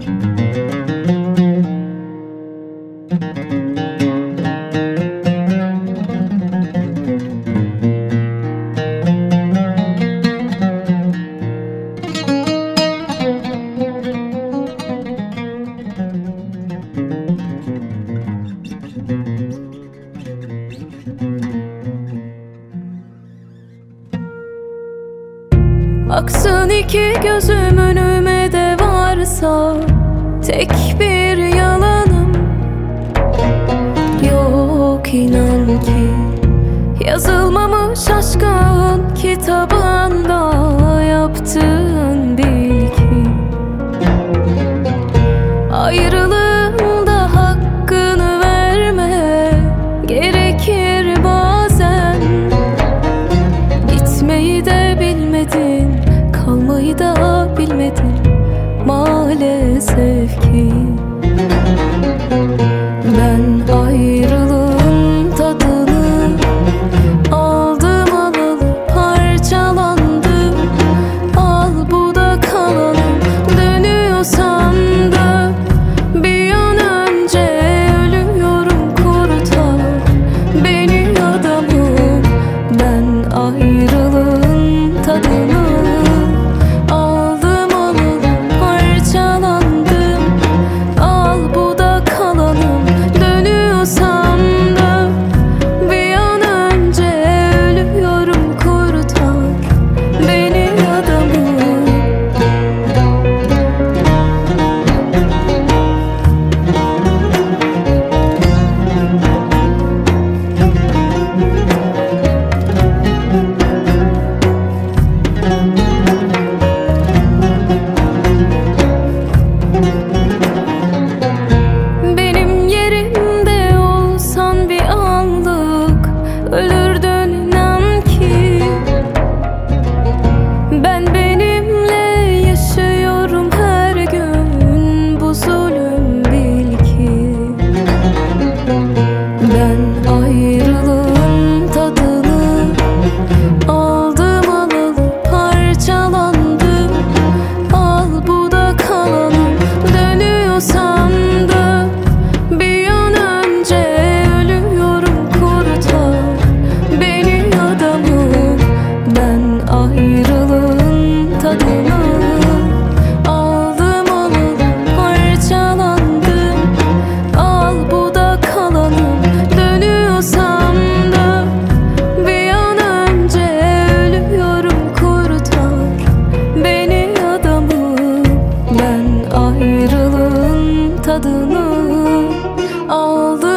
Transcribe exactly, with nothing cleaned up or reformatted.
Aksın iki gözüm önüme de varsa tek bir yalanım yok, inan ki yazılmamış aşkın kitabında yaptığın bil ki ayrılığın da hakkını verme gerekir bazen. Gitmeyi de bilmedin, kalmayı da bilmedin maalesef ki. Ben ayrılığın tadını aldım alalı parçalandım. Al bu da kalalım, dönüyorsam da bir an önce ölüyorum, kurtar beni adamım. Ben ayrılığın tadını ölürdün, inan ki. Ben benimle yaşıyorum her gün, bu zulüm bil ki. Ben ayrılığın tadını aldım alalı parçalandım. Al bu da kalalım, dönüyorsam da bir an önce ölüyorum, kurtar beni adamım. Ben ayrılığın tadını aldım alalı parçalandım. Al bu da kalalım, dönüyorsam da bir an önce ölüyorum, kurtar beni adamım. Ben ayrılığın tadını aldım